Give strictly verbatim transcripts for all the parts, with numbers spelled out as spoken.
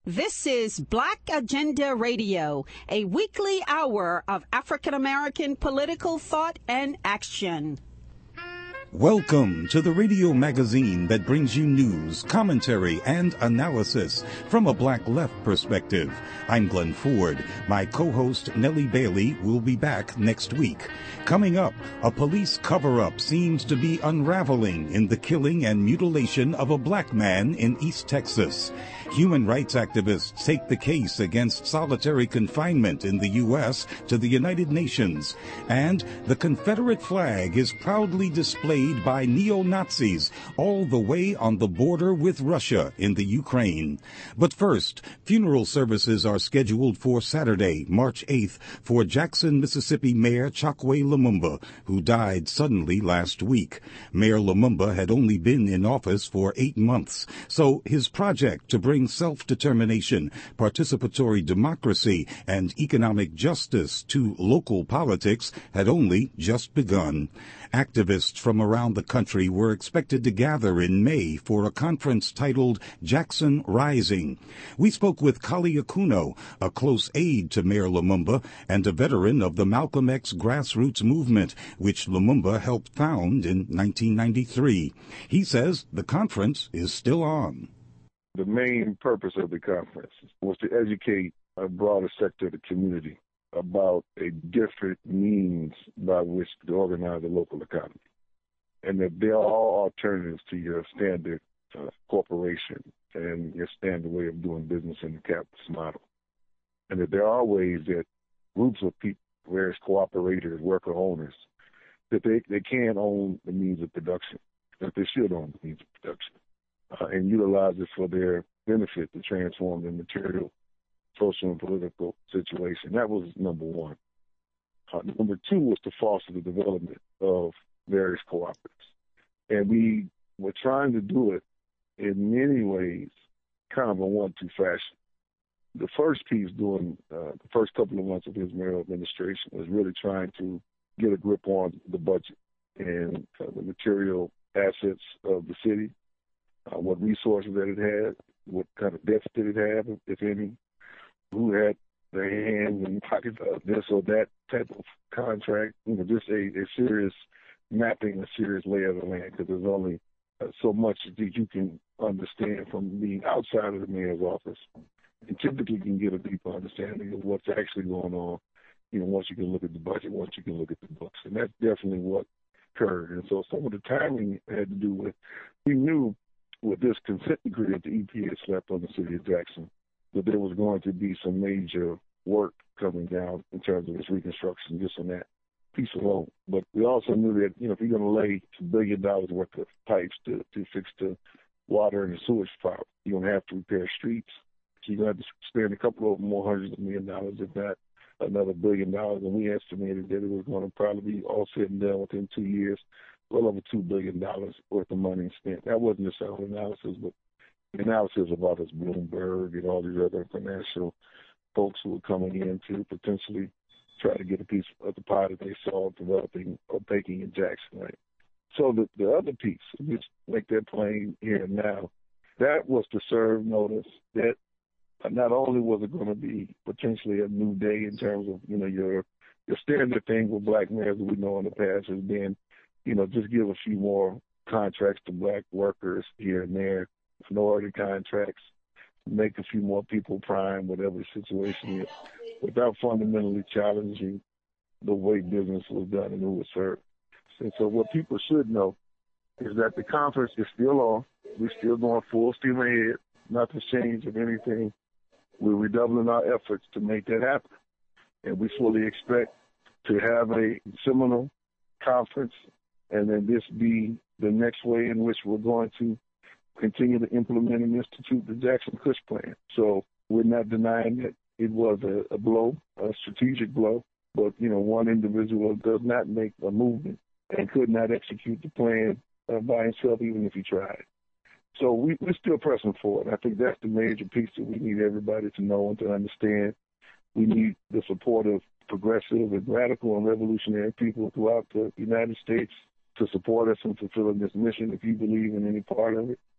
This is Black Agenda Radio, a weekly hour of African American political thought and action. Welcome to the radio magazine that brings you news, commentary, and analysis from a black left perspective. I'm Glenn Ford. My co-host Nellie Bailey will be back next week. Coming up, a police cover-up seems to be unraveling in the killing and mutilation of a black man in East Texas. Human rights activists take the case against solitary confinement in the U S to the United Nations. And the Confederate flag is proudly displayed by neo-Nazis all the way on the border with Russia in the Ukraine. But first, funeral services are scheduled for Saturday, March eighth, for Jackson, Mississippi Mayor Chokwe Lumumba, who died suddenly last week. Mayor Lumumba had only been in office for eight months, so his project to bring self-determination, participatory democracy, and economic justice to local politics had only just begun. Activists from around the country were expected to gather in May for a conference titled Jackson Rising. We spoke with Kali Akuno, a close aide to Mayor Lumumba and a veteran of the Malcolm X grassroots movement, which Lumumba helped found in nineteen ninety-three. He says the conference is still on. The main purpose of the conference was to educate a broader sector of the community about a different means by which to organize the local economy, and that there are all alternatives to your standard uh, corporation and your standard way of doing business in the capitalist model, and that there are ways that groups of people, various cooperators, worker owners, that they, they can own the means of production, that they should own the means of production, uh, and utilize it for their benefit to transform the material, social, and political situation. That was number one. Uh, number two was to foster the development of various cooperatives. And we were trying to do it in many ways, kind of a one-two fashion. The first piece during uh, the first couple of months of his mayoral administration was really trying to get a grip on the budget and uh, the material assets of the city, uh, what resources that it had, what kind of deficit it had, if any, who had their hands in pockets of this or that type of contract, you know, just a, a serious mapping, a serious lay of the land, because there's only uh, so much that you can understand from being outside of the mayor's office. And typically you can get a deeper understanding of what's actually going on, you know, once you can look at the budget, once you can look at the books. And that's definitely what occurred. And so some of the timing had to do with, we knew with this consent decree that the E P A slapped on the city of Jackson, that there was going to be some major work coming down in terms of its reconstruction, this and that piece alone. But we also knew that, you know, if you're going to lay a billion dollars worth of pipes to, to fix the water and the sewage problem, you're going to have to repair streets. So you're going to have to spend a couple of more hundreds of million dollars, if not another billion dollars. And we estimated that it was going to probably be all said and done within two years, well over two billion dollars worth of money spent. That wasn't just our analysis, but analysis of others, Bloomberg and all these other international folks who were coming in to potentially try to get a piece of the pie that they saw developing or baking in Jackson, right? So the, the other piece, just make that plain here and now, that was to serve notice that not only was it going to be potentially a new day in terms of, you know, your your standard thing with black mayors that we know in the past has been, you know, just give a few more contracts to black workers here and there, minority contracts, make a few more people prime, whatever the situation is, without fundamentally challenging the way business was done and who was served. And so what people should know is that the conference is still on. We're still going full steam ahead, nothing's changed of anything. We're redoubling our efforts to make that happen. And we fully expect to have a seminal conference, and then this be the next way in which we're going to continue to implement and institute the Jackson Kush Plan. So we're not denying that it was a, a blow, a strategic blow, but, you know, one individual does not make a movement and could not execute the plan uh, by himself, even if he tried. So we, we're still pressing forward. I think that's the major piece that we need everybody to know and to understand. We need the support of progressive and radical and revolutionary people throughout the United States to support us in fulfilling this mission if you believe in any part of it.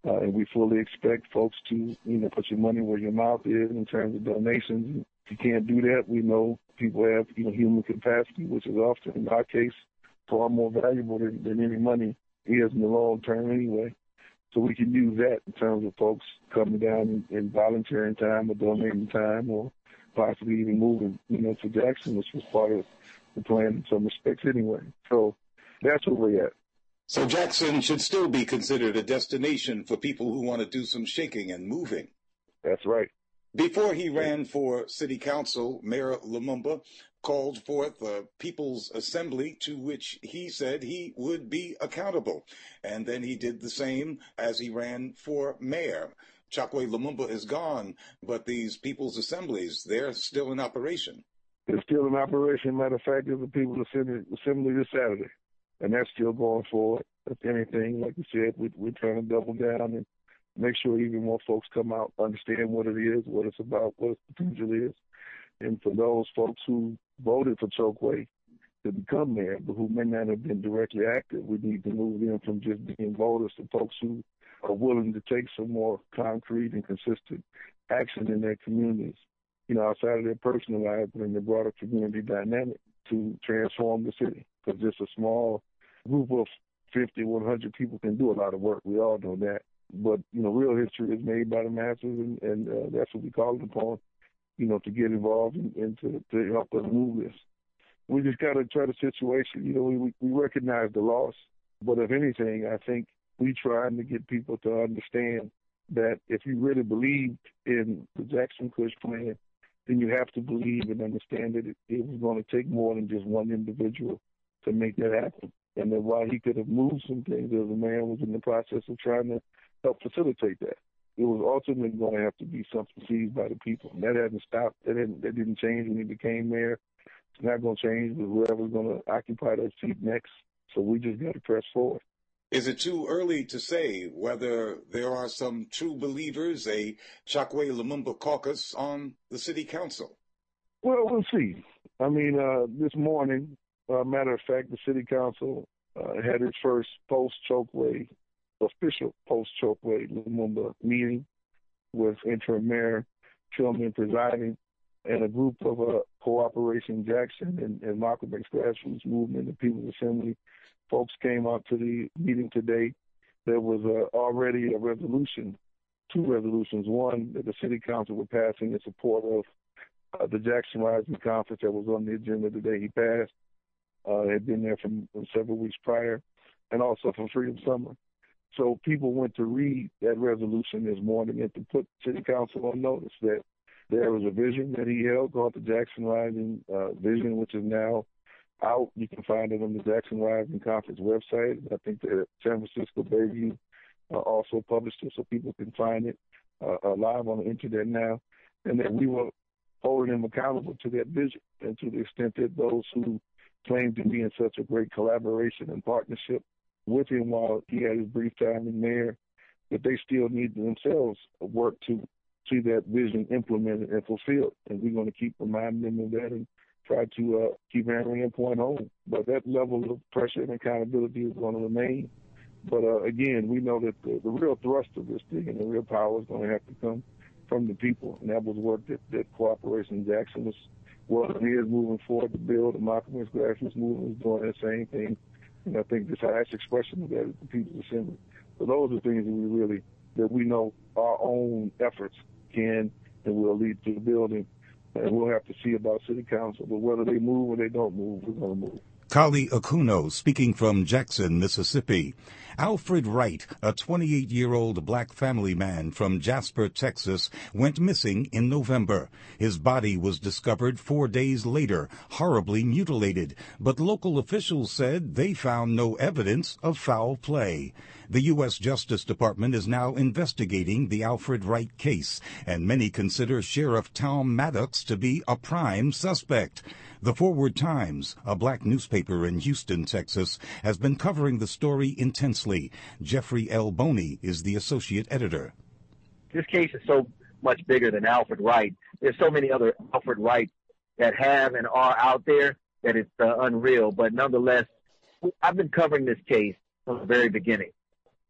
Uh, and we fully expect folks to, you know, put your money where your mouth is in terms of donations. If you can't do that, we know people have, you know, human capacity, which is often, in our case, far more valuable than, than any money is in the long term anyway. So we can use that in terms of folks coming down and, and volunteering time or donating time or possibly even moving, you know, to Jackson, which was part of the plan in some respects anyway. So that's where we're at. So Jackson should still be considered a destination for people who want to do some shaking and moving. That's right. Before he ran for city council, Mayor Lumumba called forth a People's Assembly to which he said he would be accountable. And then he did the same as he ran for mayor. Chokwe Lumumba is gone, but these People's Assemblies, they're still in operation. They're still in operation. Matter of fact, there's a People's Assembly this Saturday, and that's still going forward. If anything, like you said, we, we're trying to double down and make sure even more folks come out, understand what it is, what it's about, what its potential is. And for those folks who voted for Chokwe to become mayor, but who may not have been directly active, we need to move them from just being voters to folks who are willing to take some more concrete and consistent action in their communities, you know, outside of their personal lives, but in the broader community dynamic to transform the city. Because just a small group of fifty, one hundred people can do a lot of work. We all know that. But, you know, real history is made by the masses, and, and uh, that's what we call it upon, you know, to get involved and, and to, to help us move this. We just got to try the situation. You know, we, we recognize the loss, but if anything, I think we trying to get people to understand that if you really believed in the Jackson Kush plan, then you have to believe and understand that it, it was going to take more than just one individual to make that happen. And that while he could have moved some things, as a man was in the process of trying to help facilitate that, it was ultimately going to have to be something seized by the people. And that hasn't stopped. That didn't, that didn't change when he became mayor. It's not going to change with whoever's going to occupy that seat next. So we just got to press forward. Is it too early to say whether there are some true believers, a Chokwe Lumumba caucus on the city council? Well, we'll see. I mean, uh, this morning, uh, matter of fact, the city council uh, had its first post-Chokwe, official post-Chokwe Lumumba meeting with interim mayor Tillman presiding, and a group of uh, Cooperation Jackson and, and Malcolm X Grassroots Movement and People's Assembly folks came out to the meeting today. There was uh, already a resolution, two resolutions, one that the city council were passing in support of uh, the Jackson Rising Conference that was on the agenda today. He passed. Uh, had been there from, from several weeks prior, and also from Freedom Summer. So people went to read that resolution this morning and to put city council on notice that there was a vision that he held called the Jackson Rising uh, Vision, which is now out. You can find it on the Jackson Rising Conference website. I think the San Francisco Bayview uh, also published it, so people can find it uh, live on the internet now. And that we were holding him accountable to that vision, and to the extent that those who claim to be in such a great collaboration and partnership with him while he had his brief time in mayor, that they still need to themselves work to see that vision implemented and fulfilled. And we're going to keep reminding them of that and try to uh, keep hammering that point home. But that level of pressure and accountability is going to remain. But uh, again, we know that the, the real thrust of this thing and the real power is going to have to come from the people. And that was work that, that Cooperation Jackson was well, he is moving forward to build. The Malcolm X Grassroots movement is doing that same thing. And I think this highest expression of that is the People's Assembly. So those are things that we really, that we know our own efforts can and will lead to the building. And we'll have to see about city council. But whether they move or they don't move, we're going to move. Kali Akuno speaking from Jackson, Mississippi. Alfred Wright, a twenty-eight-year-old black family man from Jasper, Texas, went missing in November. His body was discovered four days later, horribly mutilated, but local officials said they found no evidence of foul play. The U S Justice Department is now investigating the Alfred Wright case, and many consider Sheriff Tom Maddox to be a prime suspect. The Forward Times, a black newspaper in Houston, Texas, has been covering the story intensely. Jeffrey L. Boney is the associate editor. This case is so much bigger than Alfred Wright. There's so many other Alfred Wrights that have and are out there that it's uh, unreal. But nonetheless, I've been covering this case from the very beginning.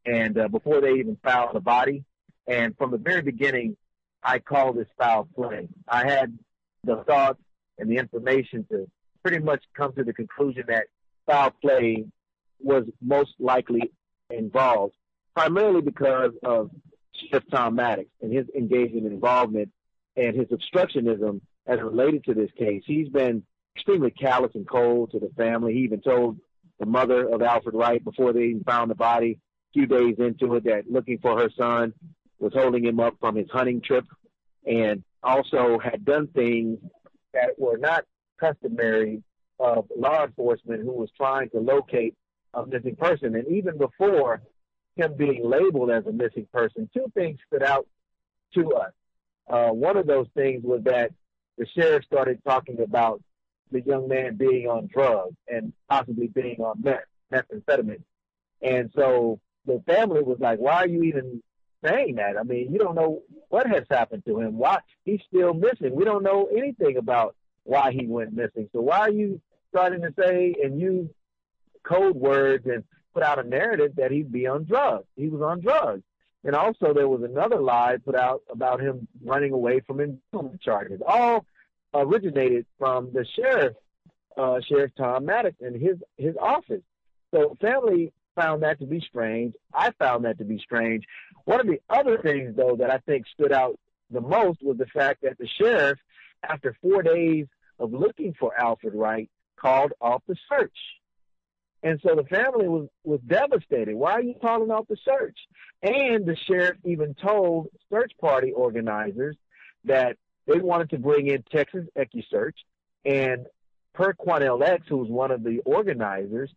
and uh, before they even found the body. And from the very beginning, I called this foul play. I had the thoughts and the information to pretty much come to the conclusion that foul play was most likely involved, primarily because of Sheriff Tom Maddox and his engagement and involvement and his obstructionism as related to this case. He's been extremely callous and cold to the family. He even told the mother of Alfred Wright before they even found the body, a few days into it, that looking for her son was holding him up from his hunting trip, and also had done things that were not customary of law enforcement who was trying to locate a missing person. And even before him being labeled as a missing person, two things stood out to us. Uh, one of those things was that the sheriff started talking about the young man being on drugs and possibly being on meth, methamphetamine. And so the family was like, why are you even saying that? I mean, you don't know what has happened to him. Why he's still missing. We don't know anything about why he went missing. So why are you starting to say and use code words and put out a narrative that he'd be on drugs? He was on drugs. And also there was another lie put out about him running away from embezzlement charges. All originated from the sheriff, uh, Sheriff Tom Maddox and his, his office. So family found that to be strange. I found that to be strange. One of the other things, though, that I think stood out the most was the fact that the sheriff, after four days of looking for Alfred Wright, called off the search. And so the family was, was devastated. Why are you calling off the search? And the sheriff even told search party organizers that they wanted to bring in Texas EquuSearch. And per Quanell X, who was one of the organizers,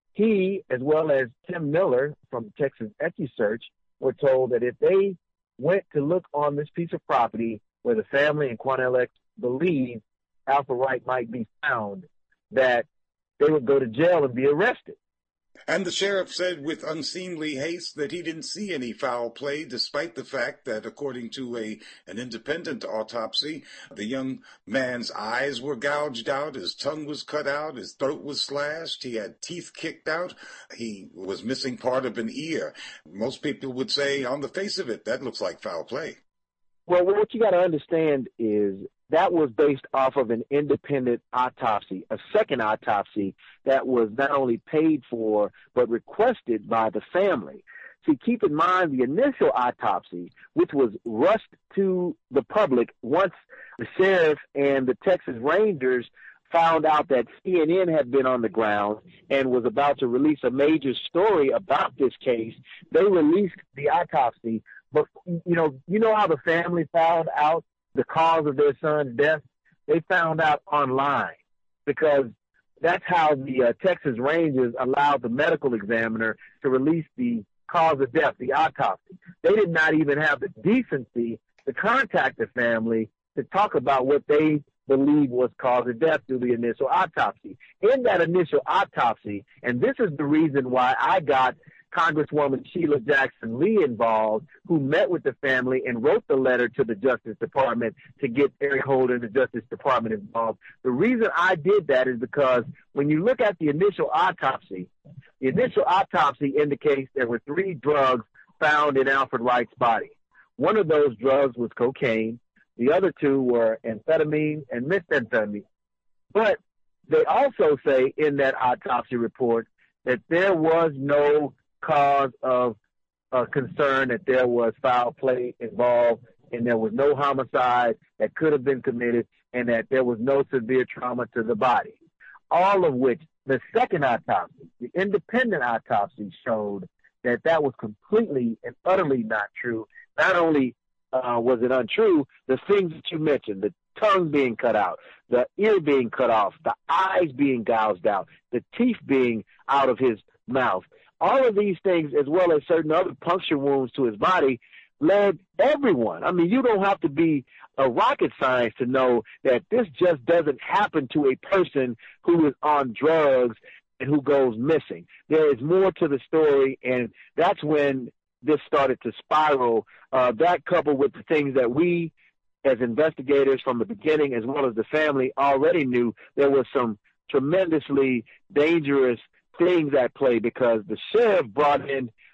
he, as well as Tim Miller from Texas EquuSearch, were told that if they went to look on this piece of property where the family and Quanell X believed Alfred Wright might be found, that they would go to jail and be arrested. And the sheriff said with unseemly haste that he didn't see any foul play, despite the fact that, according to a an independent autopsy, the young man's eyes were gouged out, his tongue was cut out, his throat was slashed, he had teeth kicked out, he was missing part of an ear. Most people would say, on the face of it, that looks like foul play. Well, what you got to understand is that was based off of an independent autopsy, a second autopsy that was not only paid for, but requested by the family. See, keep in mind the initial autopsy, which was rushed to the public once the sheriff and the Texas Rangers found out that C N N had been on the ground and was about to release a major story about this case. They released the autopsy. But, you know, you know how the family found out the cause of their son's death? They found out online, because that's how the uh, Texas Rangers allowed the medical examiner to release the cause of death, the autopsy. They did not even have the decency to contact the family to talk about what they believe was cause of death through the initial autopsy. In that initial autopsy, and this is the reason why I got Congresswoman Sheila Jackson Lee involved, who met with the family and wrote the letter to the Justice Department to get Eric Holder and the Justice Department involved. The reason I did that is because when you look at the initial autopsy, the initial autopsy indicates there were three drugs found in Alfred Wright's body. One of those drugs was cocaine. The other two were amphetamine and methamphetamine. But they also say in that autopsy report that there was no cause of uh, concern, that there was foul play involved, and there was no homicide that could have been committed, and that there was no severe trauma to the body. All of which the second autopsy, the independent autopsy, showed that that was completely and utterly not true. Not only uh, was it untrue, the things that you mentioned, the tongue being cut out, the ear being cut off, the eyes being gouged out, the teeth being out of his mouth, all of these things, as well as certain other puncture wounds to his body, led everyone. I mean, you don't have to be a rocket science to know that this just doesn't happen to a person who is on drugs and who goes missing. There is more to the story, and that's when this started to spiral. Uh, that coupled with the things that we, as investigators from the beginning, as well as the family, already knew, there was some tremendously dangerous things at play, because the sheriff brought in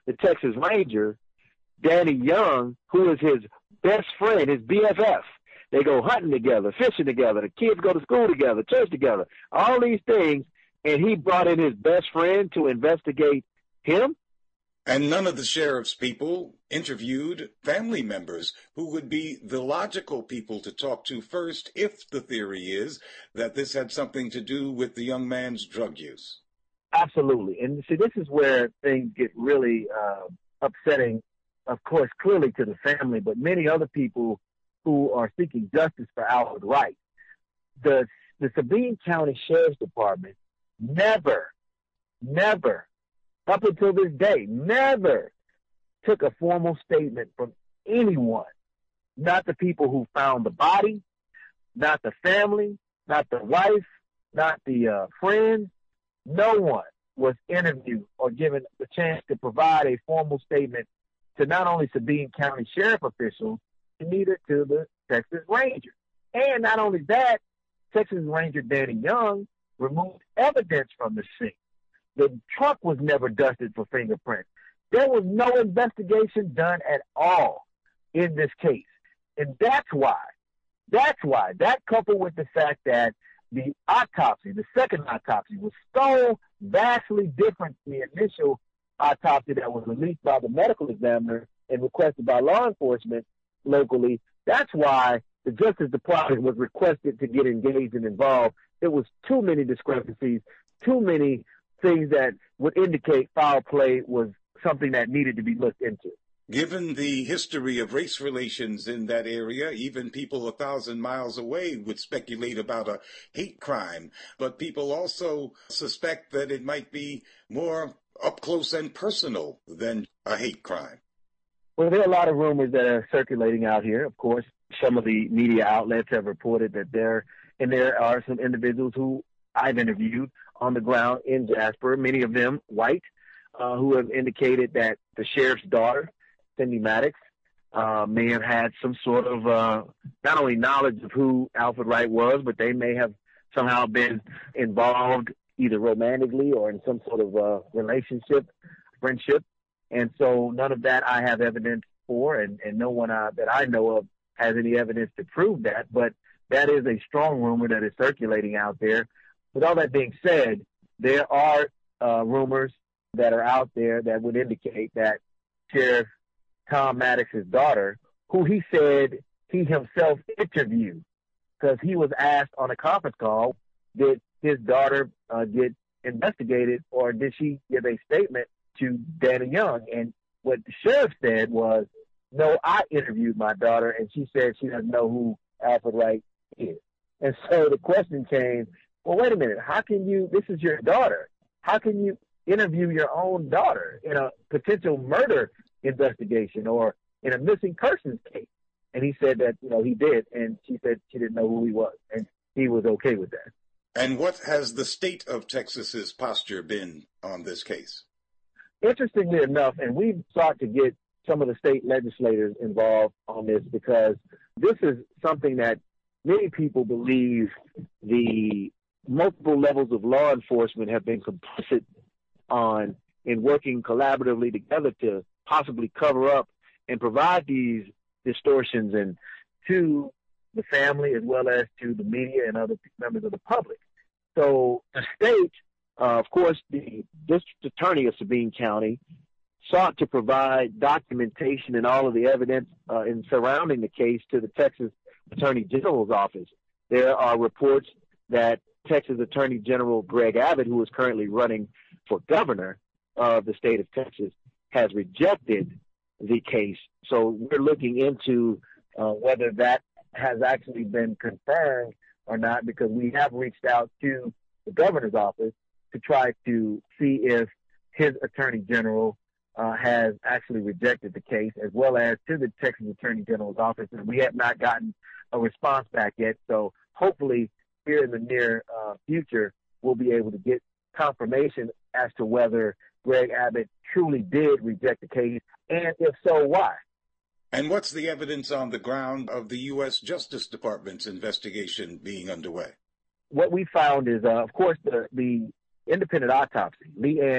the Texas Ranger, Danny Young, who is his best friend, his B F F. They go hunting together, fishing together. The kids go to school together, church together, all these things. And he brought in his best friend to investigate him. And none of the sheriff's people interviewed family members who would be the logical people to talk to first if the theory is that this had something to do with the young man's drug use. Absolutely. And see, this is where things get really uh, upsetting, of course, clearly to the family, but many other people who are seeking justice for Alfred Wright. The, the Sabine County Sheriff's Department never, never, up until this day, never took a formal statement from anyone, not the people who found the body, not the family, not the wife, not the uh, friends. No one was interviewed or given the chance to provide a formal statement to not only Sabine County Sheriff officials, neither to the Texas Ranger. And not only that, Texas Ranger Danny Young removed evidence from the scene. The truck was never dusted for fingerprints. There was no investigation done at all in this case. And that's why, that's why, that coupled with the fact that the autopsy, the second autopsy, was so vastly different from the initial autopsy that was released by the medical examiner and requested by law enforcement locally. That's why the Justice Department was requested to get engaged and involved. There was too many discrepancies, too many things that would indicate foul play was something that needed to be looked into. Given the history of race relations in that area, even people a thousand miles away would speculate about a hate crime, but people also suspect that it might be more up close and personal than a hate crime. Well, there are a lot of rumors that are circulating out here. Of course, some of the media outlets have reported that there, and there are some individuals who I've interviewed on the ground in Jasper, many of them white, uh, who have indicated that the sheriff's daughter, Cindy Maddox, uh, may have had some sort of uh, not only knowledge of who Alfred Wright was, but they may have somehow been involved either romantically or in some sort of uh, relationship, friendship. And so none of that I have evidence for, and, and no one uh, that I know of has any evidence to prove that. But that is a strong rumor that is circulating out there. With all that being said, there are uh, rumors that are out there that would indicate that Sheriff Tom Maddox's daughter, who he said he himself interviewed, because he was asked on a conference call, did his daughter uh, get investigated or did she give a statement to Danny Young? And what the sheriff said was, no, I interviewed my daughter and she said she doesn't know who Alfred Wright is. And so the question came, well, wait a minute, how can you, this is your daughter, how can you interview your own daughter in a potential murder investigation or in a missing persons case? And he said that, you know, he did, and she said she didn't know who he was, and he was okay with that. And what has the state of Texas's posture been on this case? Interestingly enough, and we've sought to get some of the state legislators involved on this because this is something that many people believe the multiple levels of law enforcement have been complicit on in working collaboratively together to possibly cover up and provide these distortions and to the family as well as to the media and other members of the public. So the state, uh, of course, the district attorney of Sabine County sought to provide documentation and all of the evidence uh, in surrounding the case to the Texas Attorney General's office. There are reports that Texas Attorney General Greg Abbott, who is currently running for governor of the state of Texas, has rejected the case. So we're looking into uh, whether that has actually been confirmed or not, because we have reached out to the governor's office to try to see if his attorney general uh, has actually rejected the case, as well as to the Texas Attorney General's office. And we have not gotten a response back yet. So hopefully here in the near uh, future, we'll be able to get confirmation as to whether Greg Abbott truly did reject the case, and if so, why? And what's the evidence on the ground of the U S Justice Department's investigation being underway? What we found is, uh, of course, the, the independent autopsy. Leanne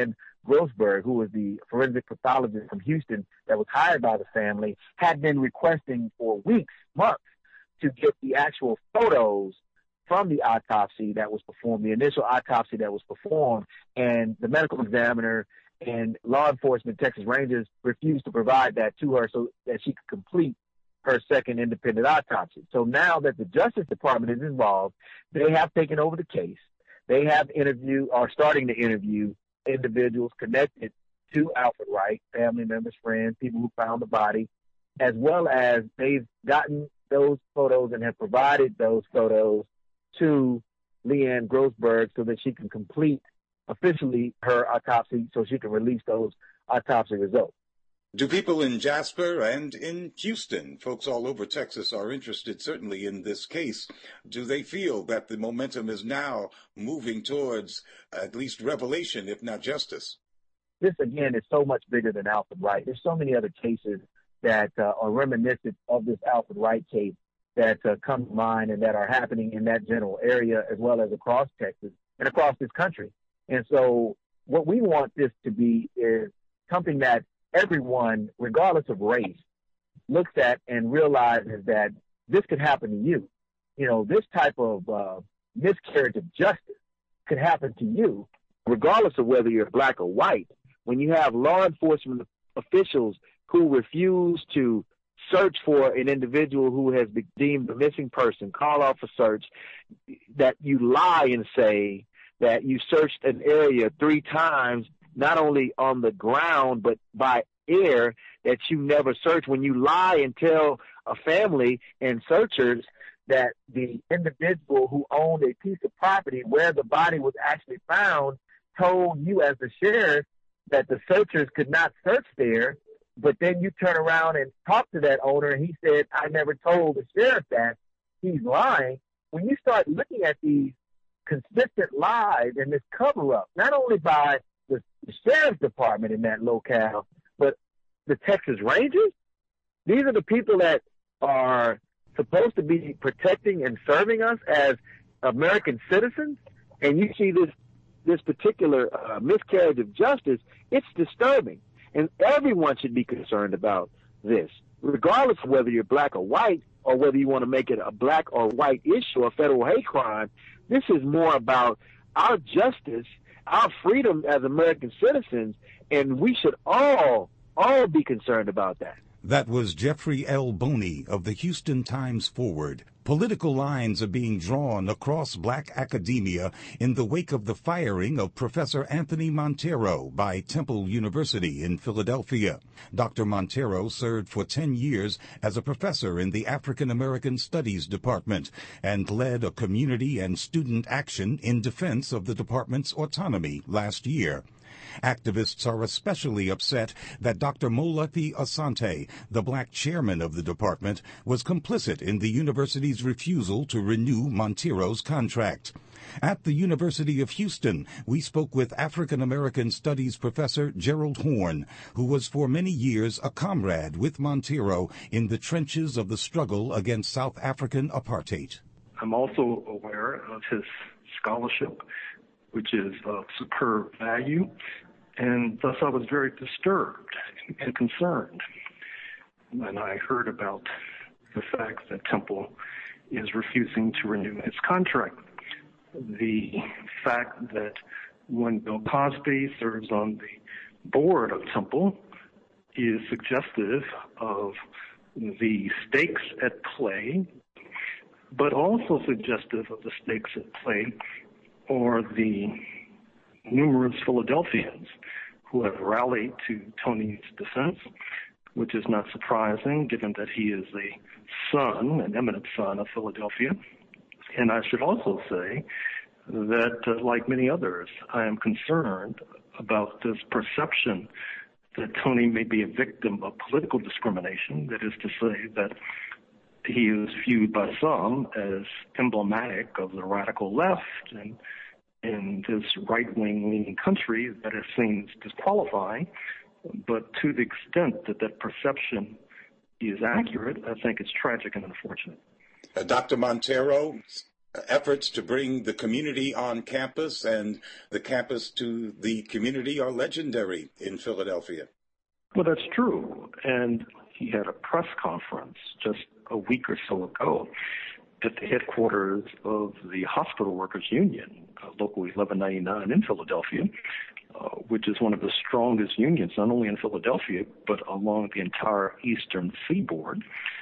Grossberg, who was the forensic pathologist from Houston that was hired by the family, had been requesting for weeks, months, to get the actual photos from the autopsy that was performed, the initial autopsy that was performed, and the medical examiner and law enforcement, Texas Rangers, refused to provide that to her so that she could complete her second independent autopsy. So now that the Justice Department is involved, they have taken over the case. They have interviewed, or starting to interview, individuals connected to Alfred Wright, family members, friends, people who found the body, as well as they've gotten those photos and have provided those photos to Leanne Grossberg so that she can complete officially her autopsy, so she can release those autopsy results. Do people in Jasper and in Houston, folks all over Texas, are interested certainly in this case? Do they feel that the momentum is now moving towards at least revelation, if not justice? This, again, is so much bigger than Alfred Wright. There's so many other cases that uh, are reminiscent of this Alfred Wright case that uh, come to mind and that are happening in that general area as well as across Texas and across this country. And so what we want this to be is something that everyone, regardless of race, looks at and realizes that this could happen to you. You know, this type of uh, miscarriage of justice could happen to you, regardless of whether you're black or white. When you have law enforcement officials who refuse to search for an individual who has been deemed a missing person, call off a search, that you lie and say that you searched an area three times, not only on the ground, but by air, that you never searched. When you lie and tell a family and searchers that the individual who owned a piece of property where the body was actually found told you as the sheriff that the searchers could not search there, but then you turn around and talk to that owner and he said, I never told the sheriff that, he's lying. When you start looking at these consistent lies and this cover-up, not only by the, the sheriff's department in that locale, but the Texas Rangers, these are the people that are supposed to be protecting and serving us as American citizens, and you see this this particular uh, miscarriage of justice, it's disturbing. And everyone should be concerned about this, regardless of whether you're black or white, or whether you want to make it a black or white issue, a federal hate crime. This is more about our justice, our freedom as American citizens, and we should all, all be concerned about that. That was Jeffrey L. Boney of the Houston Times-Forward. Political lines are being drawn across black academia in the wake of the firing of Professor Anthony Montero by Temple University in Philadelphia. Doctor Montero served for ten years as a professor in the African American Studies Department and led a community and student action in defense of the department's autonomy last year. Activists are especially upset that Doctor Molefi Asante, the black chairman of the department, was complicit in the university's refusal to renew Montero's contract. At the University of Houston, we spoke with African American Studies professor Gerald Horne, who was for many years a comrade with Montero in the trenches of the struggle against South African apartheid. I'm also aware of his scholarship, which is of superb value, and thus I was very disturbed and concerned when I heard about the fact that Temple is refusing to renew his contract. The fact that when Bill Cosby serves on the board of Temple is suggestive of the stakes at play, but also suggestive of the stakes at play or the numerous Philadelphians who have rallied to Tony's defense, which is not surprising given that he is a son, an eminent son of Philadelphia. And I should also say that, uh, like many others, I am concerned about this perception that Tony may be a victim of political discrimination, that is to say that he is viewed by some as emblematic of the radical left and in this right-wing leaning country that it seems disqualifying. But to the extent that that perception is accurate, I think it's tragic and unfortunate. Uh, Doctor Montero efforts to bring the community on campus and the campus to the community are legendary in Philadelphia. Well, that's true. And he had a press conference just a week or so ago at the headquarters of the Hospital Workers Union, uh, Local eleven ninety-nine in Philadelphia, uh, which is one of the strongest unions, not only in Philadelphia, but along the entire Eastern Seaboard.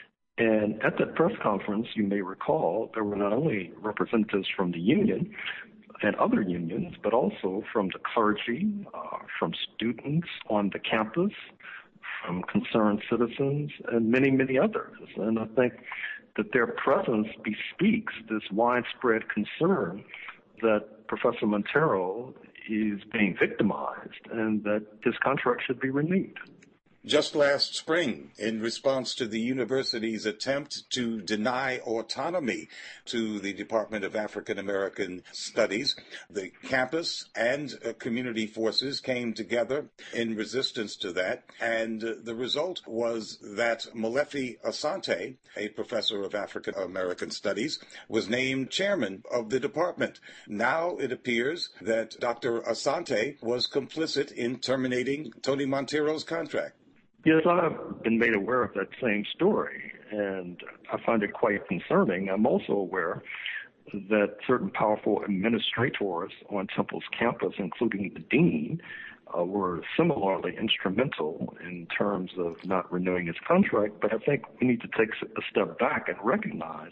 And at that press conference, you may recall, there were not only representatives from the union and other unions, but also from the clergy, uh, from students on the campus, from concerned citizens, and many, many others. And I think that their presence bespeaks this widespread concern that Professor Montero is being victimized and that his contract should be renewed. Just last spring, in response to the university's attempt to deny autonomy to the Department of African American Studies, the campus and uh, community forces came together in resistance to that, and uh, the result was that Molefi Asante, a professor of African American Studies, was named chairman of the department. Now it appears that Doctor Asante was complicit in terminating Tony Montero's contract. Yes, I've been made aware of that same story, and I find it quite concerning. I'm also aware that certain powerful administrators on Temple's campus, including the dean, uh, were similarly instrumental in terms of not renewing his contract. But I think we need to take a step back and recognize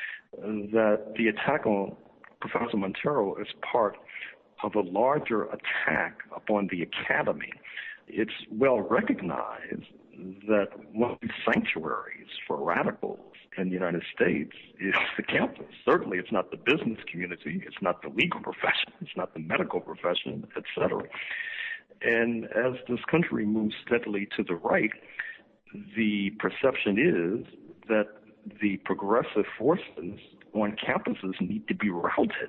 that the attack on Professor Montero is part of a larger attack upon the academy. It's well recognized that one of the sanctuaries for radicals in the United States is the campus. Certainly it's not the business community, it's not the legal profession, it's not the medical profession, et cetera. And as this country moves steadily to the right, the perception is that the progressive forces on campuses need to be routed.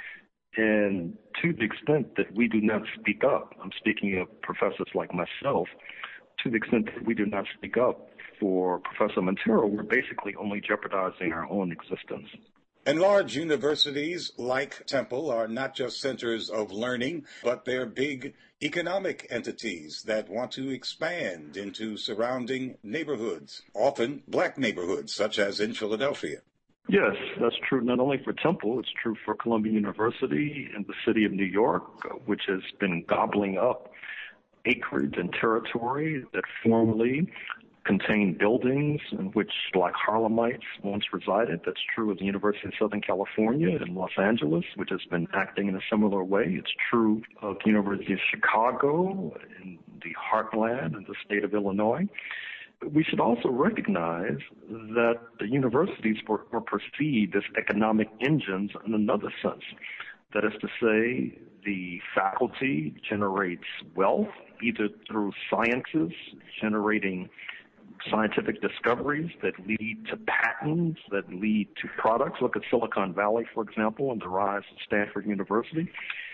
And to the extent that we do not speak up, I'm speaking of professors like myself, to the extent that we do not speak up for Professor Montero, we're basically only jeopardizing our own existence. And large universities like Temple are not just centers of learning, but they're big economic entities that want to expand into surrounding neighborhoods, often black neighborhoods, such as in Philadelphia. Yes, that's true not only for Temple, it's true for Columbia University in the city of New York, which has been gobbling up acreage and territory that formerly contained buildings in which black Harlemites once resided. That's true of the University of Southern California in Los Angeles, which has been acting in a similar way. It's true of the University of Chicago in the heartland of the state of Illinois. We should also recognize that the universities were, were perceived as economic engines in another sense. That is to say, the faculty generates wealth either through sciences, generating scientific discoveries that lead to patents, that lead to products. Look at Silicon Valley, for example, and the rise of Stanford University.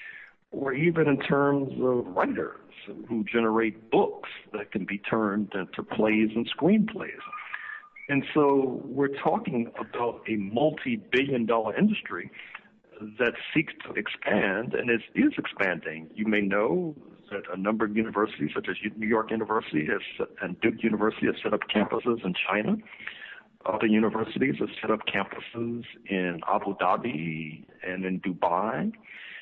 Or even in terms of writers who generate books that can be turned into plays and screenplays. And so we're talking about a multi-billion dollar industry that seeks to expand and is, is expanding. You may know that a number of universities, such as New York University has, and Duke University, have set up campuses in China. Other universities have set up campuses in Abu Dhabi and in Dubai.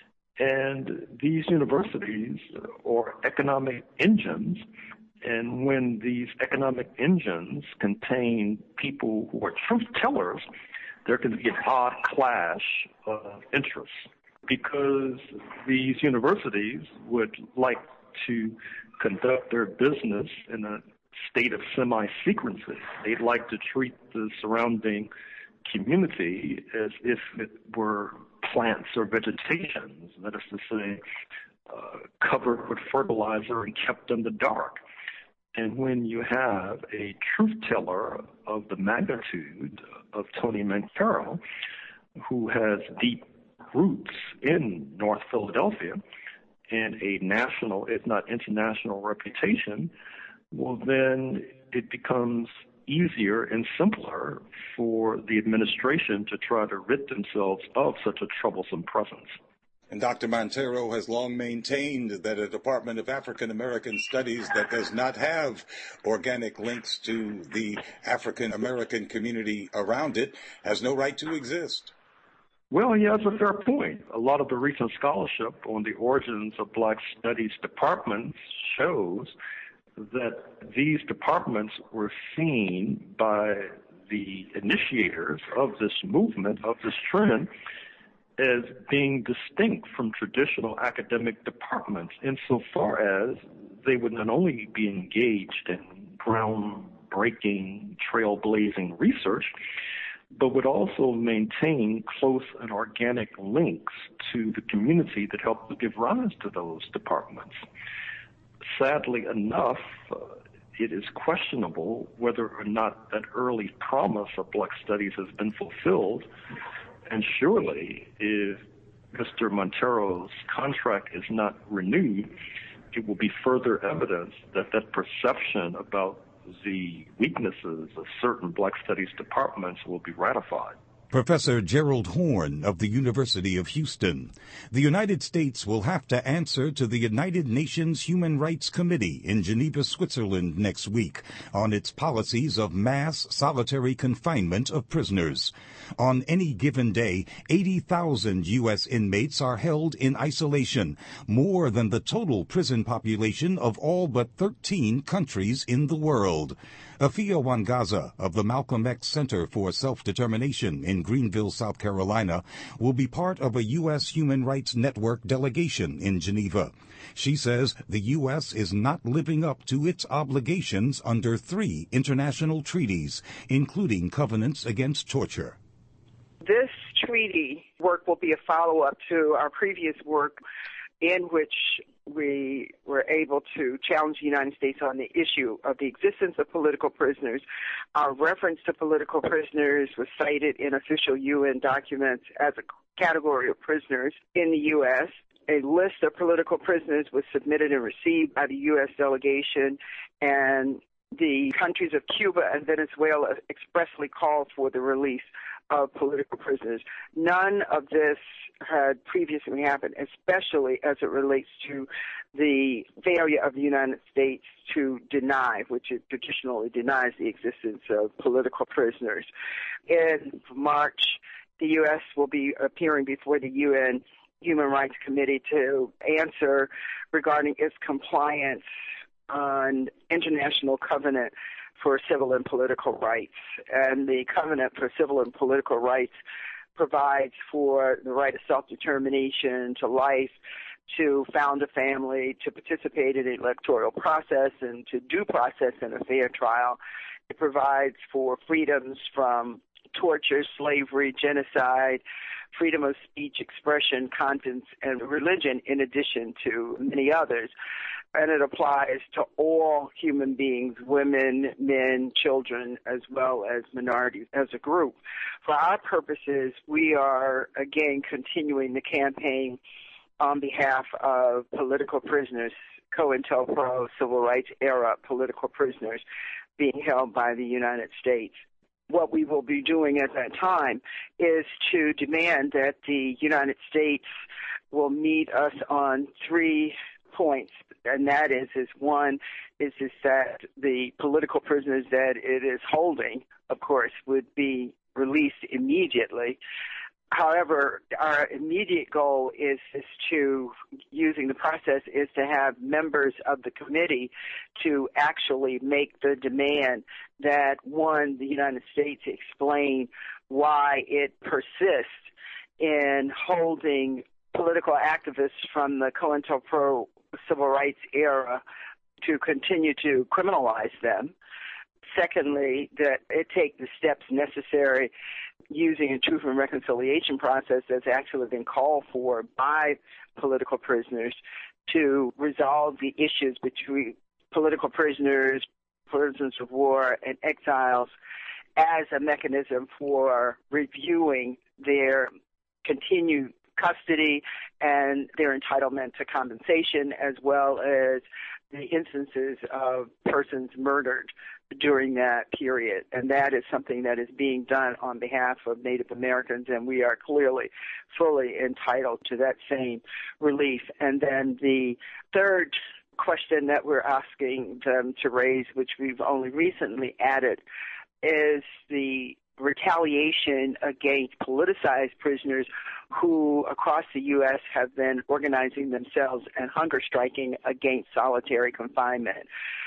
And these universities are economic engines, and when these economic engines contain people who are truth tellers, there can be an odd clash of interests because these universities would like to conduct their business in a state of semi-secrecy. They'd like to treat the surrounding community as if it were plants or vegetation, that is to say, uh, covered with fertilizer and kept in the dark. And when you have a truth teller of the magnitude of Tony Montero, who has deep roots in North Philadelphia and a national, if not international, reputation, well, then it becomes easier and simpler for the administration to try to rid themselves of such a troublesome presence. And Doctor Montero has long maintained that a Department of African American Studies that does not have organic links to the African American community around it has no right to exist. Well, he has a fair point. A lot of the recent scholarship on the origins of Black Studies departments shows that these departments were seen by the initiators of this movement, of this trend, as being distinct from traditional academic departments insofar as they would not only be engaged in groundbreaking, trailblazing research, but would also maintain close and organic links to the community that helped to give rise to those departments. Sadly enough, uh, it is questionable whether or not that early promise of Black Studies has been fulfilled. And surely, if Mister Montero's contract is not renewed, it will be further evidence that that perception about the weaknesses of certain Black Studies departments will be ratified. Professor Gerald Horne of the University of Houston. The United States will have to answer to the United Nations Human Rights Committee in Geneva, Switzerland next week on its policies of mass solitary confinement of prisoners. On any given day, eighty thousand U S inmates are held in isolation, more than the total prison population of all but thirteen countries in the world. Afia Wangaza of the Malcolm X Center for Self-Determination in Greenville, South Carolina, will be part of a U S Human Rights Network delegation in Geneva. She says the U S is not living up to its obligations under three international treaties, including covenants against torture. This treaty work will be a follow-up to our previous work in which we were able to challenge the United States on the issue of the existence of political prisoners. Our reference to political prisoners was cited in official U N documents as a category of prisoners in the U S. A list of political prisoners was submitted and received by the U S delegation, and the countries of Cuba and Venezuela expressly called for the release of political prisoners. None of this had previously happened, especially as it relates to the failure of the United States to deny, which it traditionally denies the existence of political prisoners. In March, the U S will be appearing before the U N Human Rights Committee to answer regarding its compliance on International Covenant for Civil and Political Rights. And the Covenant for Civil and Political Rights provides for the right of self-determination, to life, to found a family, to participate in the electoral process, and to due process in a fair trial. It provides for freedoms from torture, slavery, genocide, freedom of speech, expression, conscience, and religion, in addition to many others. And it applies to all human beings, women, men, children, as well as minorities as a group. For our purposes, we are, again, continuing the campaign on behalf of political prisoners, COINTELPRO, civil rights era political prisoners being held by the United States. What we will be doing at that time is to demand that the United States will meet us on three points, and that is, is one, is, is that the political prisoners that it is holding, of course, would be released immediately. However, our immediate goal is, is to, using the process, is to have members of the committee to actually make the demand that, one, the United States explain why it persists in holding political activists from the COINTELPRO civil rights era to continue to criminalize them. Secondly, that it take the steps necessary using a truth and reconciliation process that's actually been called for by political prisoners to resolve the issues between political prisoners, prisoners of war, and exiles as a mechanism for reviewing their continued custody and their entitlement to compensation, as well as the instances of persons murdered during that period. And that is something that is being done on behalf of Native Americans, and we are clearly fully entitled to that same relief. And then the third question that we're asking them to raise, which we've only recently added, is the retaliation against politicized prisoners who across the U S have been organizing themselves and hunger striking against solitary confinement.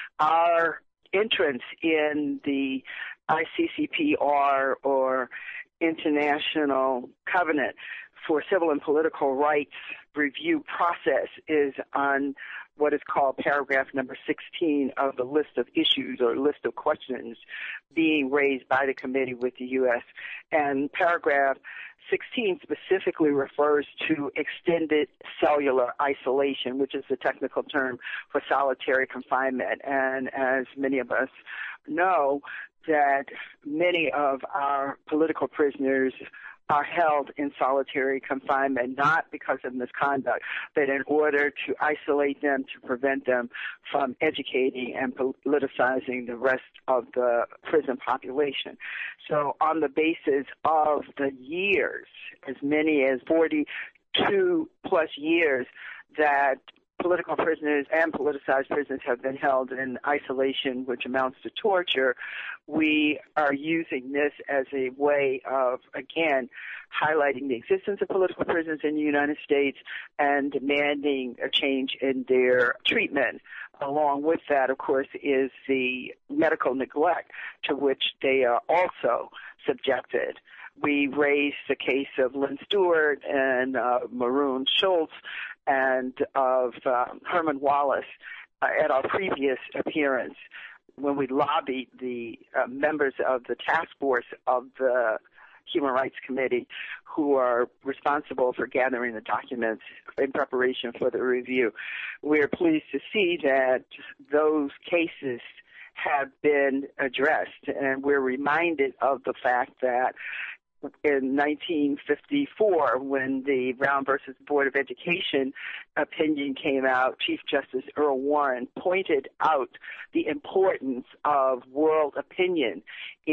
Our entrance in the I C C P R, or International Covenant for Civil and Political Rights review process, is on what is called paragraph number sixteen of the list of issues or list of questions being raised by the committee with the U S. And paragraph sixteen specifically refers to extended cellular isolation, which is the technical term for solitary confinement. And as many of us know, that many of our political prisoners are held in solitary confinement, not because of misconduct, but in order to isolate them, to prevent them from educating and politicizing the rest of the prison population. So on the basis of the years, as many as forty-two plus years that political prisoners and politicized prisoners have been held in isolation, which amounts to torture, we are using this as a way of, again, highlighting the existence of political prisoners in the United States and demanding a change in their treatment. Along with that, of course, is the medical neglect to which they are also subjected. We raised the case of Lynn Stewart and uh, Maroon Schultz and of um, Herman Wallace uh, at our previous appearance when we lobbied the uh, members of the task force of the Human Rights Committee who are responsible for gathering the documents in preparation for the review. We're pleased to see that those cases have been addressed, and we're reminded of the fact that in nineteen fifty-four, when the Brown versus Board of Education opinion came out, Chief Justice Earl Warren pointed out the importance of world opinion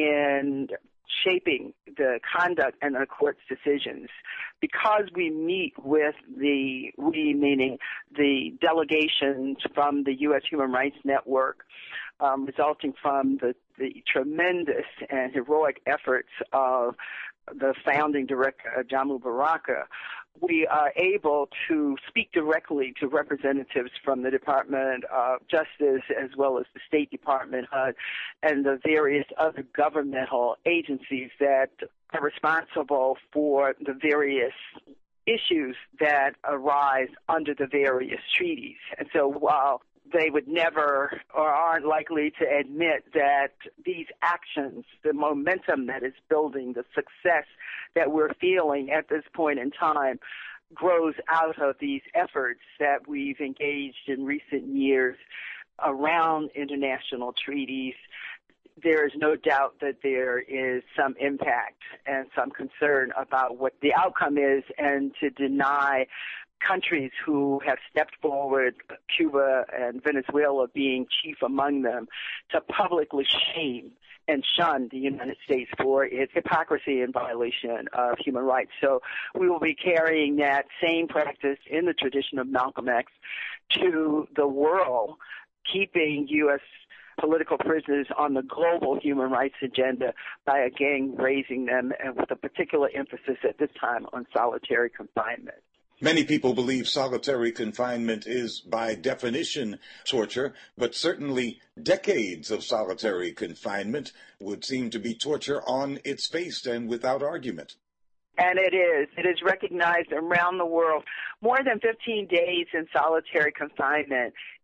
in shaping the conduct and the court's decisions. Because we meet with the, we meaning the delegations from the U S Human Rights Network, um, resulting from the, the tremendous and heroic efforts of the founding director, Jamu Baraka, we are able to speak directly to representatives from the Department of Justice as well as the State Department H U D and the various other governmental agencies that are responsible for the various issues that arise under the various treaties. And so while they would never or aren't likely to admit that these actions, the momentum that is building, the success that we're feeling at this point in time, grows out of these efforts that we've engaged in recent years around international treaties. There is no doubt that there is some impact and some concern about what the outcome is, and to deny countries who have stepped forward, Cuba and Venezuela being chief among them, to publicly shame and shun the United States for its hypocrisy and violation of human rights. So we will be carrying that same practice in the tradition of Malcolm X to the world, keeping U S political prisoners on the global human rights agenda by, again, raising them, and with a particular emphasis at this time on solitary confinement. Many people believe solitary confinement is, by definition, torture, but certainly decades of solitary confinement would seem to be torture on its face and without argument. And it is. It is recognized around the world. More than fifteen days in solitary confinement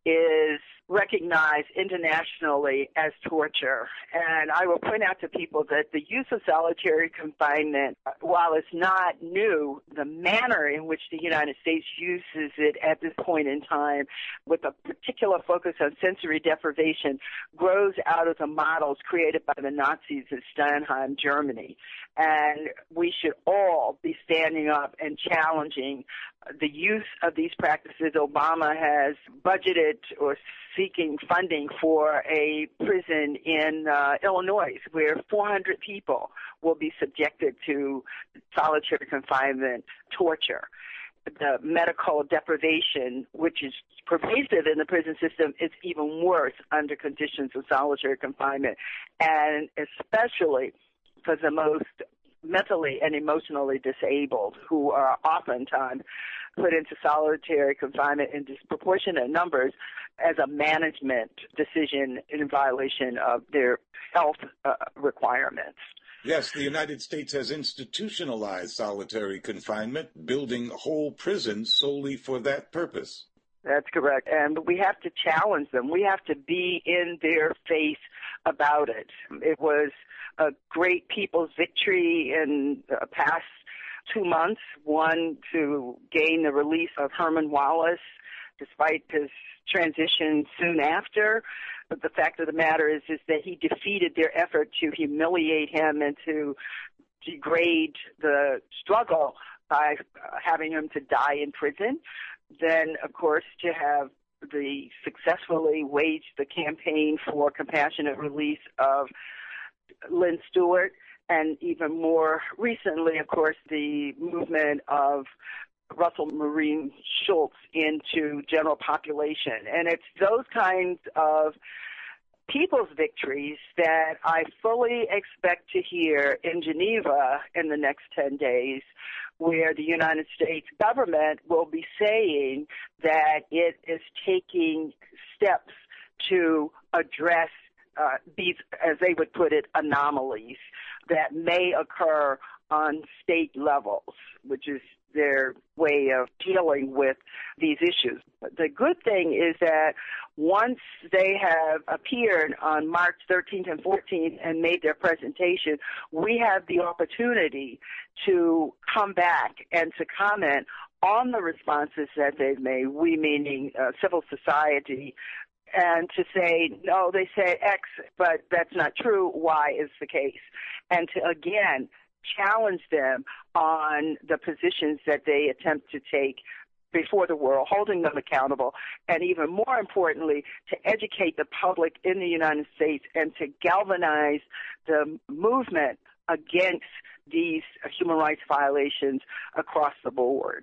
is recognized internationally as torture. And I will point out to people that the use of solitary confinement, while it's not new, the manner in which the United States uses it at this point in time, with a particular focus on sensory deprivation, grows out of the models created by the Nazis in Steinheim, Germany. And we should all be standing up and challenging the use of these practices. Obama has budgeted or seeking funding for a prison in uh, Illinois where four hundred people will be subjected to solitary confinement torture. The medical deprivation, which is pervasive in the prison system, is even worse under conditions of solitary confinement, and especially for the most mentally and emotionally disabled, who are oftentimes put into solitary confinement in disproportionate numbers as a management decision in violation of their health uh, requirements. Yes, the United States has institutionalized solitary confinement, building whole prisons solely for that purpose. That's correct. And we have to challenge them. We have to be in their face about it. It was a great people's victory in the past two months, one to gain the release of Herman Wallace, despite his transition soon after. But the fact of the matter is, is that he defeated their effort to humiliate him and to degrade the struggle by having him to die in prison. Then, of course, to have the successfully waged the campaign for compassionate release of Lynn Stewart, and even more recently, of course, the movement of Russell Marine Schultz into general population. And it's those kinds of people's victories that I fully expect to hear in Geneva in the next ten days, where the United States government will be saying that it is taking steps to address uh, these, as they would put it, anomalies that may occur on state levels, which is their way of dealing with these issues. The good thing is that once they have appeared on March thirteenth and fourteenth and made their presentation, we have the opportunity to come back and to comment on the responses that they've made, we meaning uh, civil society, and to say, no, they say X, but that's not true, Y is the case. And to, again, challenge them on the positions that they attempt to take before the world, holding them accountable, and even more importantly, to educate the public in the United States and to galvanize the movement against these human rights violations across the board.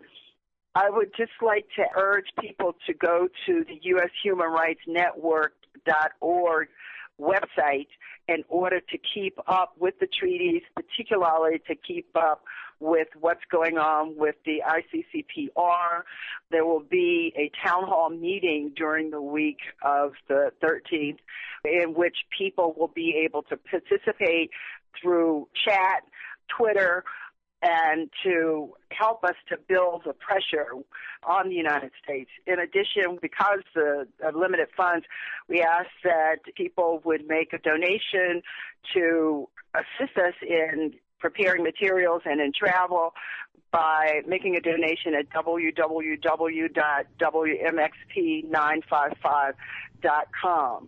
I would just like to urge people to go to the U S Human Rights Network dot org website in order to keep up with the treaties, particularly to keep up with what's going on with the I C C P R. There will be a town hall meeting during the week of the thirteenth in which people will be able to participate through chat, Twitter, and to help us to build the pressure on the United States. In addition, because the of limited funds, we ask that people would make a donation to assist us in preparing materials and in travel by making a donation at w w w dot w m x p nine five five dot com.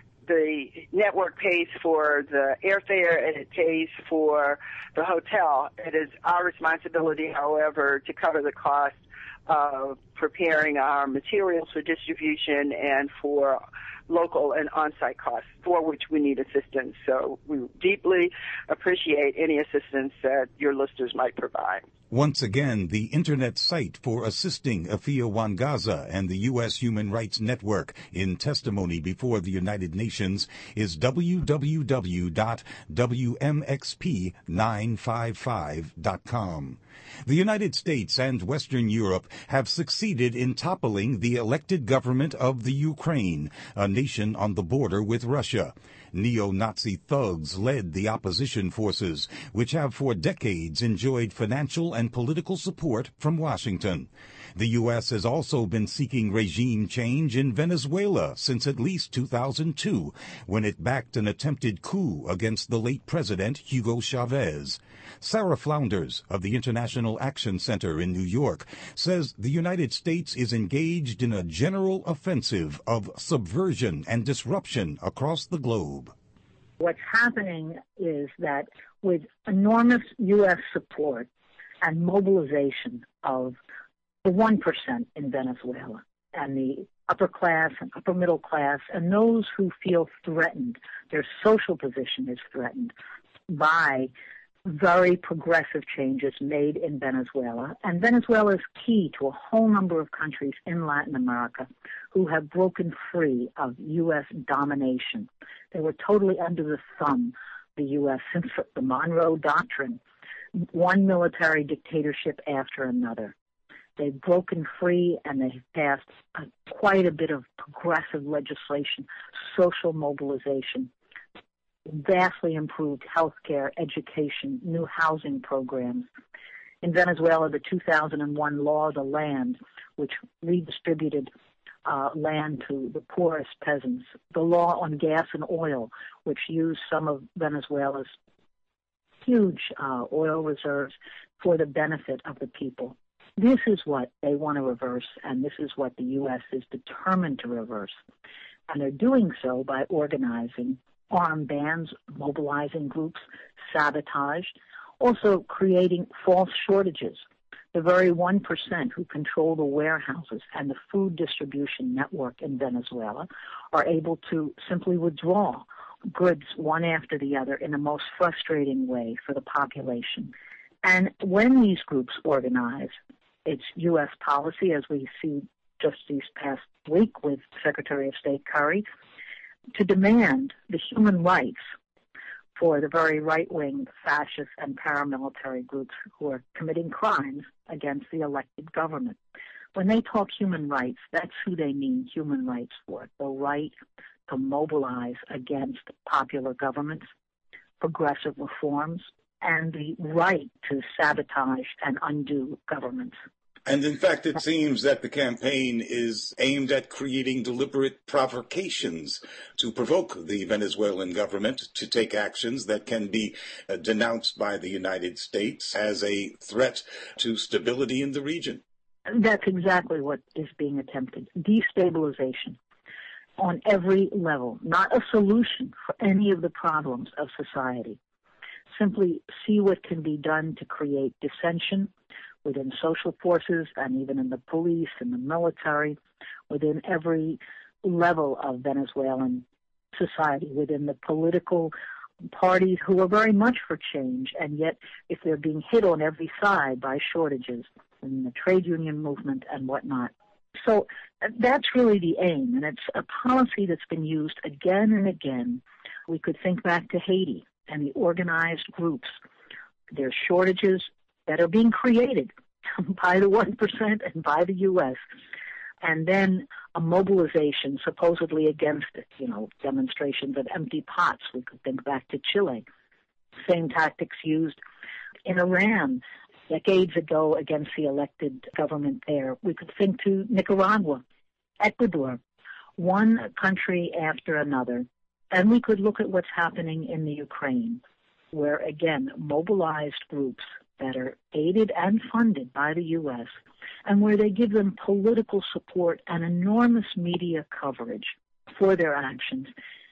The network pays for the airfare and it pays for the hotel. It is our responsibility, however, to cover the cost of preparing our materials for distribution and for local and on-site costs, for which we need assistance. So we deeply appreciate any assistance that your listeners might provide. Once again, the Internet site for assisting Afia Wangaza and the U S Human Rights Network in testimony before the United Nations is w w w dot w m x p nine five five dot com. The United States and Western Europe have succeeded in toppling the elected government of the Ukraine, a nation on the border with Russia. Neo-Nazi thugs led the opposition forces, which have for decades enjoyed financial and political support from Washington. The U S has also been seeking regime change in Venezuela since at least two thousand two, when it backed an attempted coup against the late President Hugo Chavez. Sarah Flounders of the International Action Center in New York says the United States is engaged in a general offensive of subversion and disruption across the globe. What's happening is that with enormous U S support and mobilization of the one percent in Venezuela and the upper class and upper middle class and those who feel threatened, their social position is threatened by very progressive changes made in Venezuela. And Venezuela is key to a whole number of countries in Latin America who have broken free of U S domination. They were totally under the thumb of the U S since the Monroe Doctrine, one military dictatorship after another. They've broken free and they've passed uh, quite a bit of progressive legislation, social mobilization, vastly improved health care, education, new housing programs. In Venezuela, the two thousand one Law of the Land, which redistributed uh, land to the poorest peasants. The law on gas and oil, which used some of Venezuela's huge uh, oil reserves for the benefit of the people. This is what they want to reverse, and this is what the U S is determined to reverse. And they're doing so by organizing armed bands, mobilizing groups, sabotage, also creating false shortages. The very one percent who control the warehouses and the food distribution network in Venezuela are able to simply withdraw goods one after the other in the most frustrating way for the population. And when these groups organize, it's U S policy, as we see just this past week with Secretary of State Kerry, to demand the human rights for the very right-wing fascist and paramilitary groups who are committing crimes against the elected government. When they talk human rights, that's who they mean human rights for, the right to mobilize against popular governments, progressive reforms, and the right to sabotage and undo governments. And in fact, it seems that the campaign is aimed at creating deliberate provocations to provoke the Venezuelan government to take actions that can be uh, denounced by the United States as a threat to stability in the region. That's exactly what is being attempted. Destabilization on every level, not a solution for any of the problems of society. Simply see what can be done to create dissension within social forces and even in the police and the military, within every level of Venezuelan society, within the political parties who are very much for change, and yet if they're being hit on every side by shortages in the trade union movement and whatnot. So that's really the aim, and it's a policy that's been used again and again. We could think back to Haiti and the organized groups. There's shortages that are being created by the one percent and by the U S, and then a mobilization supposedly against it, you know, demonstrations of empty pots. We could think back to Chile. Same tactics used in Iran decades ago against the elected government there. We could think to Nicaragua, Ecuador, one country after another. And we could look at what's happening in the Ukraine, where, again, mobilized groups that are aided and funded by the U S, and where they give them political support and enormous media coverage for their actions.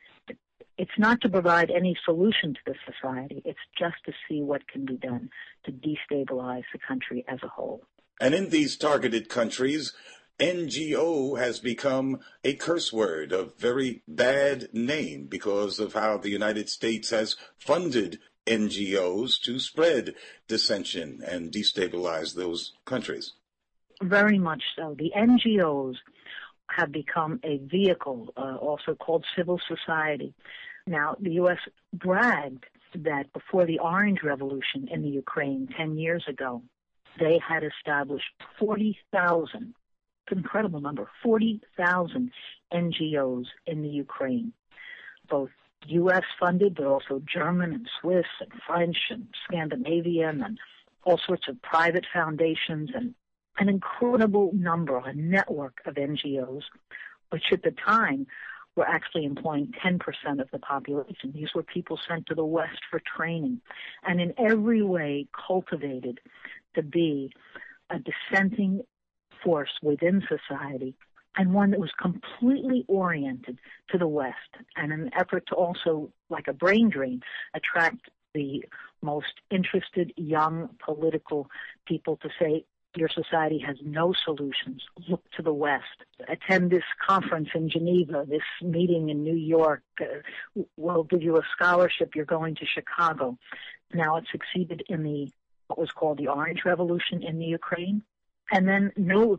It's not to provide any solution to the society. It's just to see what can be done to destabilize the country as a whole. And in these targeted countries, N G O has become a curse word, a very bad name, because of how the United States has funded N G Os to spread dissension and destabilize those countries. Very much so. The N G Os have become a vehicle, uh, also called civil society. Now, the U S bragged that before the Orange Revolution in the Ukraine ten years ago, they had established forty thousand, incredible number, forty thousand N G Os in the Ukraine, both U S funded, but also German and Swiss and French and Scandinavian and all sorts of private foundations, and an incredible number, a network of N G Os, which at the time were actually employing ten percent of the population. These were people sent to the West for training and in every way cultivated to be a dissenting force within society, and one that was completely oriented to the West, and an effort to also, like a brain drain, attract the most interested young political people to say, your society has no solutions. Look to the West. Attend this conference in Geneva, this meeting in New York. Uh, we'll give you a scholarship. You're going to Chicago. Now it succeeded in the what was called the Orange Revolution in the Ukraine. And then, no,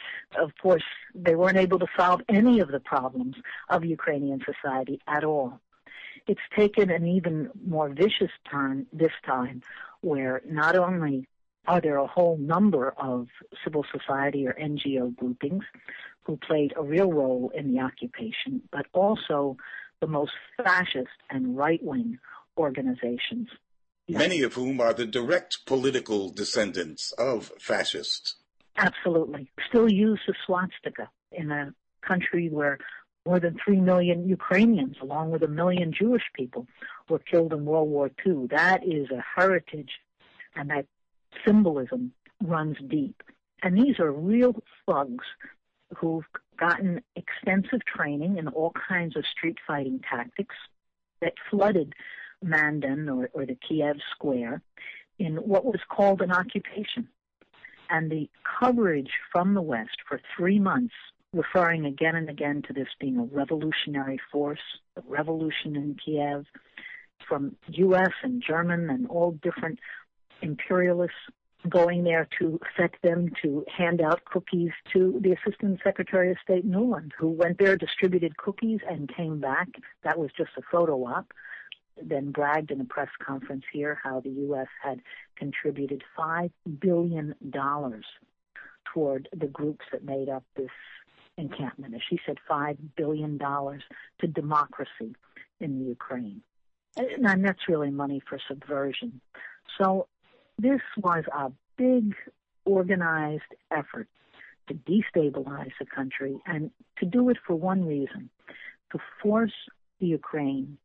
of course, they weren't able to solve any of the problems of Ukrainian society at all. It's taken an even more vicious turn this time, where not only are there a whole number of civil society or N G O groupings who played a real role in the occupation, but also the most fascist and right-wing organizations. Many of whom are the direct political descendants of fascists. Absolutely. Still use the swastika in a country where more than three million Ukrainians, along with a million Jewish people, were killed in World War Two. That is a heritage, and that symbolism runs deep. And these are real thugs who've gotten extensive training in all kinds of street fighting tactics that flooded Maidan, or, or the Kiev Square, in what was called an occupation. And the coverage from the West for three months, referring again and again to this being a revolutionary force, a revolution in Kiev, from U S and German and all different imperialists going there to affect them, to hand out cookies to the Assistant Secretary of State Nuland, who went there, distributed cookies, and came back. That was just a photo op. Then bragged in a press conference here how the U S had contributed five billion dollars toward the groups that made up this encampment. As she said, five billion dollars to democracy in the Ukraine. And that's really money for subversion. So this was a big, organized effort to destabilize the country, and to do it for one reason, to force the Ukraine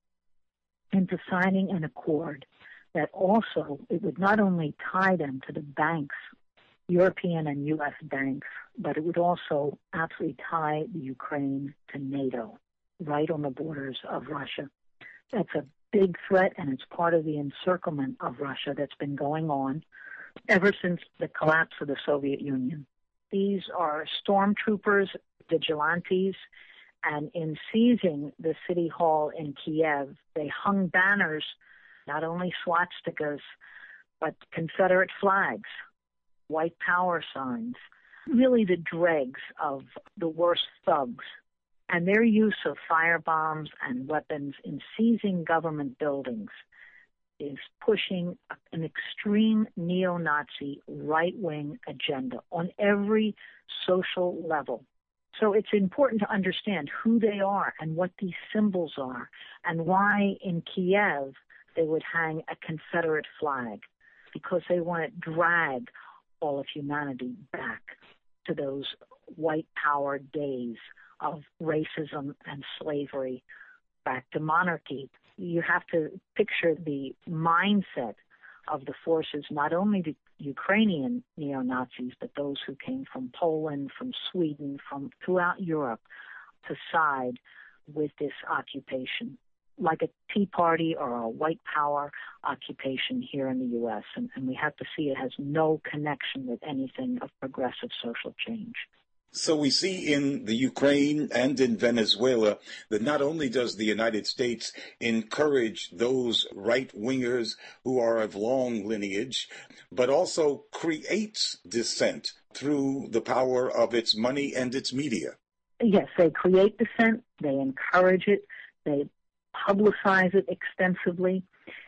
into signing an accord that also, it would not only tie them to the banks, European and U S banks, but it would also absolutely tie the Ukraine to NATO, right on the borders of Russia. That's a big threat, and it's part of the encirclement of Russia that's been going on ever since the collapse of the Soviet Union. These are stormtroopers, vigilantes, and in seizing the city hall in Kiev, they hung banners, not only swastikas, but Confederate flags, white power signs, really the dregs of the worst thugs. And their use of firebombs and weapons in seizing government buildings is pushing an extreme neo-Nazi right-wing agenda on every social level. So it's important to understand who they are and what these symbols are, and why in Kiev they would hang a Confederate flag, because they want to drag all of humanity back to those white power days of racism and slavery, back to monarchy. You have to picture the mindset of the forces, not only the Ukrainian neo-Nazis, but those who came from Poland, from Sweden, from throughout Europe, to side with this occupation, like a Tea Party or a white power occupation here in the U S. And, and we have to see it has no connection with anything of progressive social change. So we see in the Ukraine and in Venezuela that not only does the United States encourage those right-wingers who are of long lineage, but also creates dissent through the power of its money and its media. Yes, they create dissent, they encourage it, they publicize it extensively,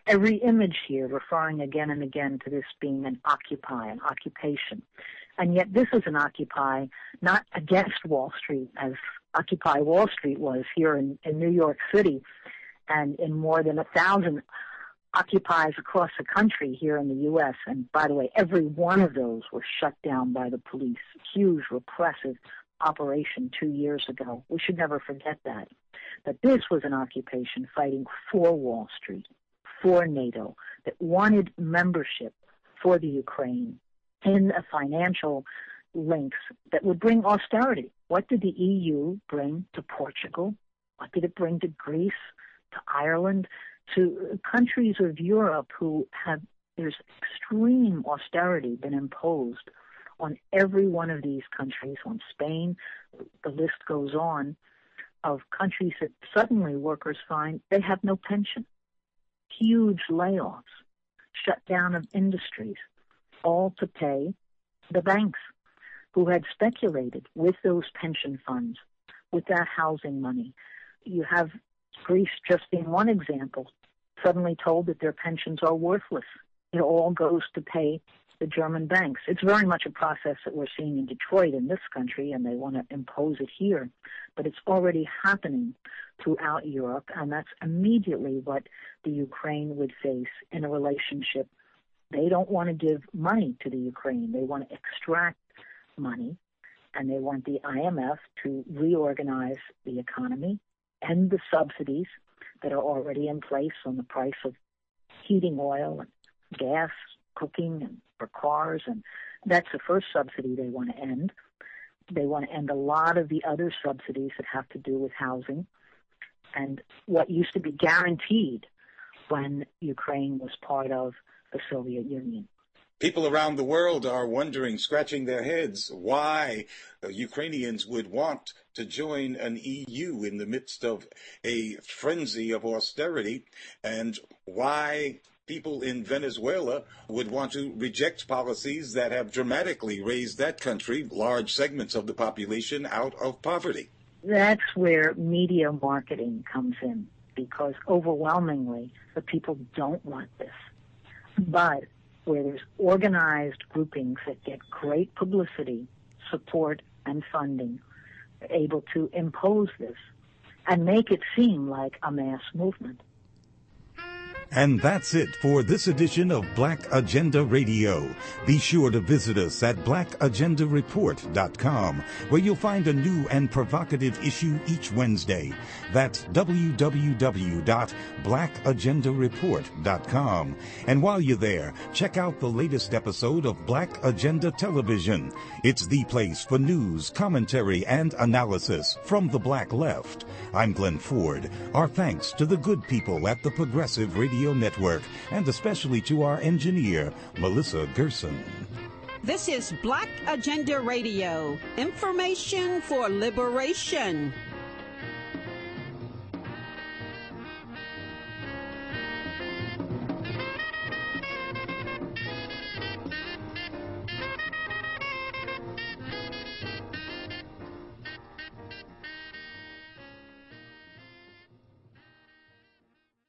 every image here referring again and again to this being an occupy, an occupation. And yet this is an occupy not against Wall Street, as Occupy Wall Street was here in, in New York City, and in more than a thousand occupies across the country here in the U S. And by the way, every one of those was shut down by the police. Huge repressive operation two years ago. We should never forget that. But this was an occupation fighting for Wall Street, for NATO, that wanted membership for the Ukraine in a financial links that would bring austerity. What did the E U bring to Portugal? What did it bring to Greece, to Ireland, to countries of Europe who have, there's extreme austerity been imposed on every one of these countries, on Spain, the list goes on, of countries that suddenly workers find they have no pension. Huge layoffs, shutdown of industries, all to pay the banks who had speculated with those pension funds, with that housing money. You have Greece just being one example, suddenly told that their pensions are worthless. It all goes to pay the German banks. It's very much a process that we're seeing in Detroit in this country, and they want to impose it here. But it's already happening throughout Europe, and that's immediately what the Ukraine would face in a relationship. They don't want to give money to the Ukraine. They want to extract money, and they want the I M F to reorganize the economy and the subsidies that are already in place on the price of heating oil and gas, cooking, and for cars, and that's the first subsidy they want to end. They want to end a lot of the other subsidies that have to do with housing and what used to be guaranteed when Ukraine was part of the Soviet Union. People around the world are wondering, scratching their heads, why uh, Ukrainians would want to join an E U in the midst of a frenzy of austerity, and why people in Venezuela would want to reject policies that have dramatically raised that country, large segments of the population, out of poverty. That's where media marketing comes in, because overwhelmingly the people don't want this. But where there's organized groupings that get great publicity, support, and funding, are able to impose this and make it seem like a mass movement. And that's it for this edition of Black Agenda Radio. Be sure to visit us at black agenda report dot com, where you'll find a new and provocative issue each Wednesday. That's w w w dot black agenda report dot com. And while you're there, check out the latest episode of Black Agenda Television. It's the place for news, commentary, and analysis from the Black Left. I'm Glenn Ford. Our thanks to the good people at the Progressive Radio Network, and especially to our engineer, Melissa Gerson. This is Black Agenda Radio, information for liberation.